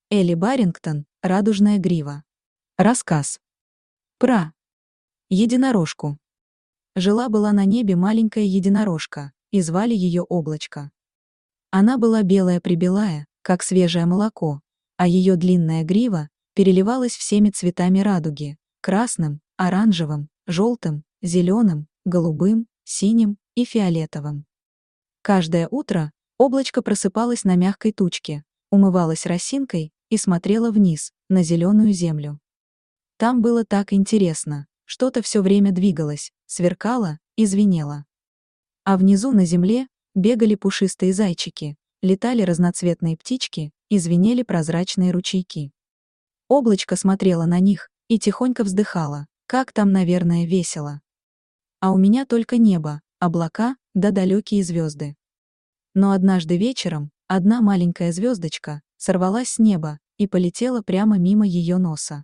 Элли Барингтон, «Радужная грива». Рассказ. Про единорожку. Жила-была на небе маленькая единорожка, и звали ее Облачко. Она была белая-пребелая, как свежее молоко, а ее длинная грива переливалась всеми цветами радуги: красным, оранжевым, желтым, зеленым, голубым, синим и фиолетовым. Каждое утро Облачко просыпалось на мягкой тучке, умывалась росинкой и смотрела вниз, на зеленую землю. Там было так интересно, что-то все время двигалось, сверкало и звенело. А внизу на земле бегали пушистые зайчики, летали разноцветные птички и звенели прозрачные ручейки. Облачко смотрела на них и тихонько вздыхала: как там, наверное, весело. А у меня только небо, облака да далекие звезды. Но однажды вечером одна маленькая звездочка сорвалась с неба и полетела прямо мимо ее носа.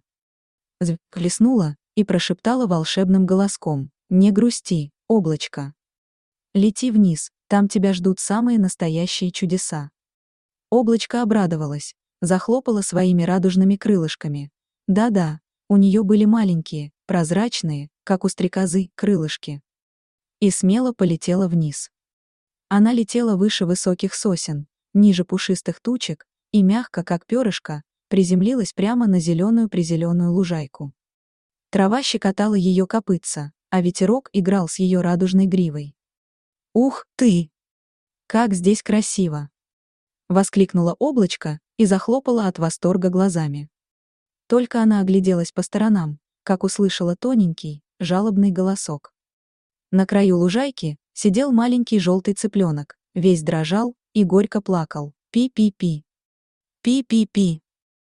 Плеснула и прошептала волшебным голоском: «Не грусти, Облачко. Лети вниз, там тебя ждут самые настоящие чудеса». Облачко обрадовалась, захлопала своими радужными крылышками. Да-да, у нее были маленькие, прозрачные, как у стрекозы, крылышки. И смело полетела вниз. Она летела выше высоких сосен, ниже пушистых тучек, и мягко, как перышко, приземлилась прямо на зеленую-призеленую лужайку. Трава щекотала ее копытца, а ветерок играл с ее радужной гривой. «Ух ты! Как здесь красиво!» — воскликнула Облачко и захлопала от восторга глазами. Только она огляделась по сторонам, как услышала тоненький, жалобный голосок. На краю лужайки сидел маленький желтый цыпленок, весь дрожал и горько плакал: «Пи-пи-пи! Пи-пи-пи!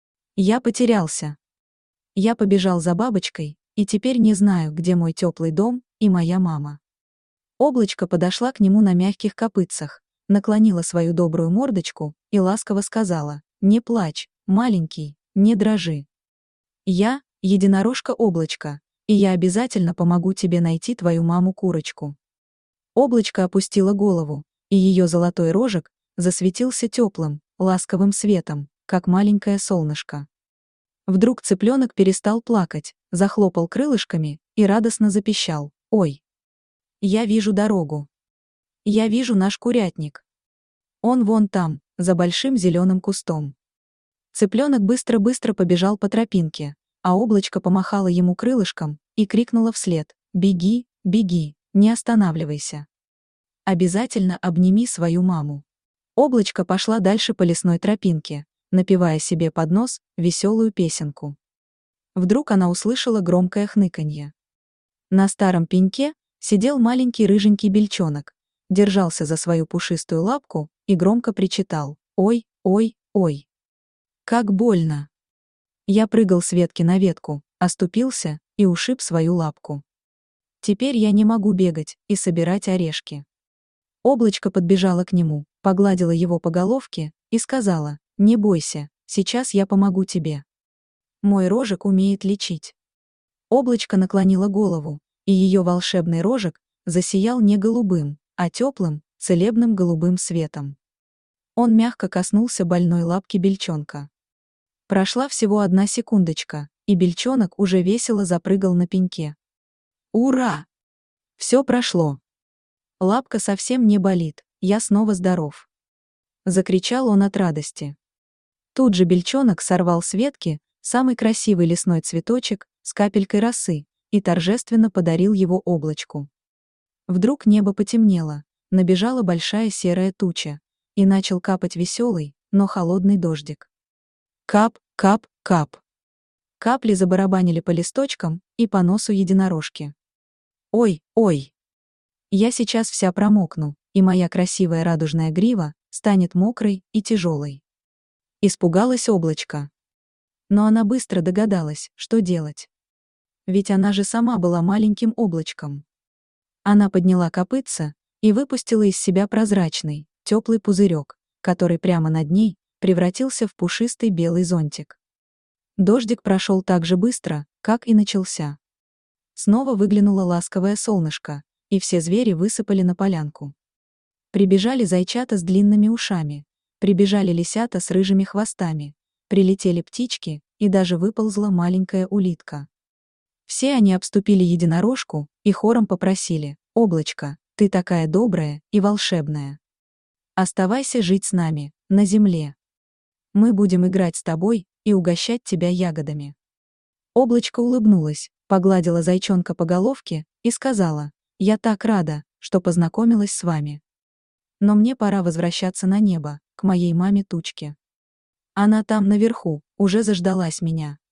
Я потерялся. Я побежал за бабочкой, и теперь не знаю, где мой теплый дом и моя мама». Облачко подошла к нему на мягких копытцах, наклонила свою добрую мордочку и ласково сказала: «Не плачь, маленький, не дрожи. Я — единорожка Облачко, и я обязательно помогу тебе найти твою маму-курочку». Облачко опустила голову, и ее золотой рожек засветился теплым, ласковым светом, как маленькое солнышко. Вдруг цыпленок перестал плакать, захлопал крылышками и радостно запищал: «Ой! Я вижу дорогу. Я вижу наш курятник. Он вон там, за большим зеленым кустом». Цыпленок быстро-быстро побежал по тропинке, а Облачко помахало ему крылышком и крикнула вслед: «Беги, беги, не останавливайся. Обязательно обними свою маму». Облачко пошла дальше по лесной тропинке, напевая себе под нос веселую песенку. Вдруг она услышала громкое хныканье. На старом пеньке сидел маленький рыженький бельчонок, держался за свою пушистую лапку и громко причитал: «Ой, ой, ой! Как больно!» Я прыгал с ветки на ветку, оступился и ушиб свою лапку. Теперь я не могу бегать и собирать орешки». Облачко подбежала к нему, погладила его по головке и сказала: «Не бойся, сейчас я помогу тебе. Мой рожек умеет лечить». Облачко наклонила голову, и ее волшебный рожек засиял не голубым, а теплым, целебным голубым светом. Он мягко коснулся больной лапки бельчонка. Прошла всего 1 секундочка, и бельчонок уже весело запрыгал на пеньке. «Ура! Все прошло. Лапка совсем не болит, я снова здоров!» Закричал он от радости. Тут же бельчонок сорвал с ветки самый красивый лесной цветочек с капелькой росы и торжественно подарил его Облачку. Вдруг небо потемнело, набежала большая серая туча, и начал капать веселый, но холодный дождик. Кап, кап, кап. Капли забарабанили по листочкам и по носу единорожки. «Ой, ой! Я сейчас вся промокну, и моя красивая радужная грива станет мокрой и тяжелой». Испугалась Облачко. Но она быстро догадалась, что делать. Ведь она же сама была маленьким облачком. Она подняла копытца и выпустила из себя прозрачный, теплый пузырек, который прямо над ней превратился в пушистый белый зонтик. Дождик прошел так же быстро, как и начался. Снова выглянуло ласковое солнышко, и все звери высыпали на полянку. Прибежали зайчата с длинными ушами, прибежали лисята с рыжими хвостами, Прилетели птички, и даже выползла маленькая улитка. Все они обступили единорожку и хором попросили: «Облачко, ты такая добрая и волшебная. Оставайся жить с нами, на земле. Мы будем играть с тобой и угощать тебя ягодами». Облачко улыбнулась, погладила зайчонка по головке и сказала: «Я так рада, что познакомилась с вами. Но мне пора возвращаться на небо, к моей маме Тучке. Она там наверху, уже заждалась меня».